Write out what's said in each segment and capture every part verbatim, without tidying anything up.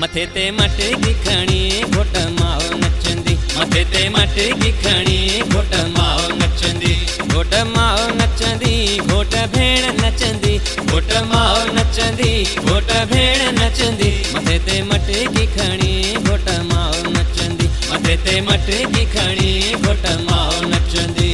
मथे ते मटकी खणी घोट माओ नचंदी, मथे ते मटकी खणी घोट माओ नचंदी, घोट माओ नचंदी, घोट भेण नचंदी, घोट माओ नचंदी, घोट भेण नचंदी, मथे ते मटकी खणी घोट माओ नचंदी, मथे ते मटकी खणी घोट माओ नचंदी।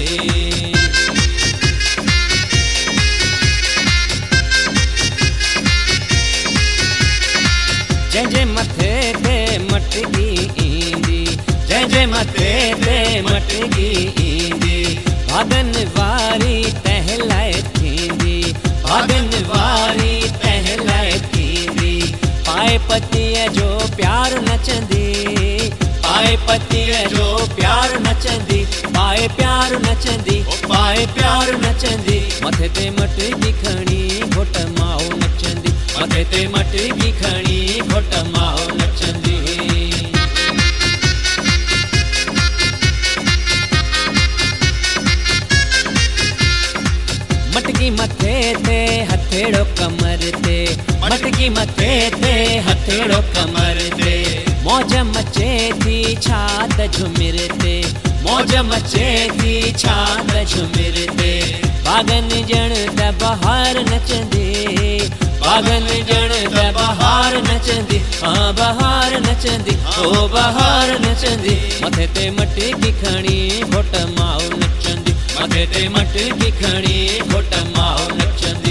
जय जय मथे ते मटकी ईंदी, जय जय मथे ते मटकी ईंदी, भागन वारी टहलाए थींदी, भागन वारी टहलाए थींदी, पाए पतीअ जो प्यार नचंदी, पाए पतीअ जो प्यार नचंदी, पाए प्यार नचंदी, पाए प्यार नचंदी, मथे ते मटकी खणी घोट माओ नचंदी, मथे ते मटकी खणी घोट माओ नचंदी। मटकी मथे ते हथेड़ो कमर ते, मटकी मथे ते हथेड़ो कमर ते, मौज मचे थी छात झुमिर ते, मौज मचे थी छात झुमिर ते, बागन जण त बहार नचंदी, बागन जण त बहार नचंदी, हाँ बहार नचंदी, ओ बहार नचंदी, मथे ते मटकी खणी घोट माओ नचंदी, मथे ते मटकी खणी घोट माओ नचंदी।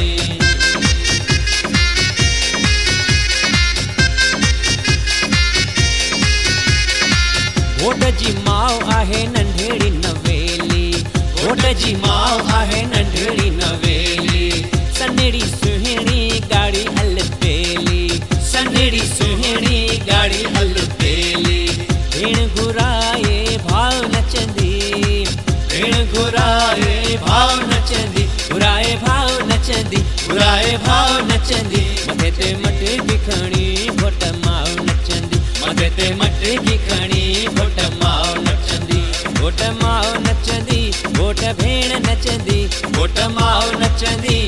घोट जी माओ आहे नंढड़ी नवेली, घोट जी माओ आहे नंढड़ी नवेली, सनेड़ी सुहिणी गाड़ी हल पेली, सनेड़ी सुहिणी गाड़ी हल पेली, भेण घुराए भाव नचंदी, भेण घुराए भाव नचंदी, घुराए भाव नचंदी, घुराए भाव नचंदी, मथे ते मटकी खणी घोट माओ नचंदी, मथे ते मटकी खणी घोट माओ नचंदी, घोट माओ नचंदी, घोट भेण नचंदी, घोट माओ नचंदी,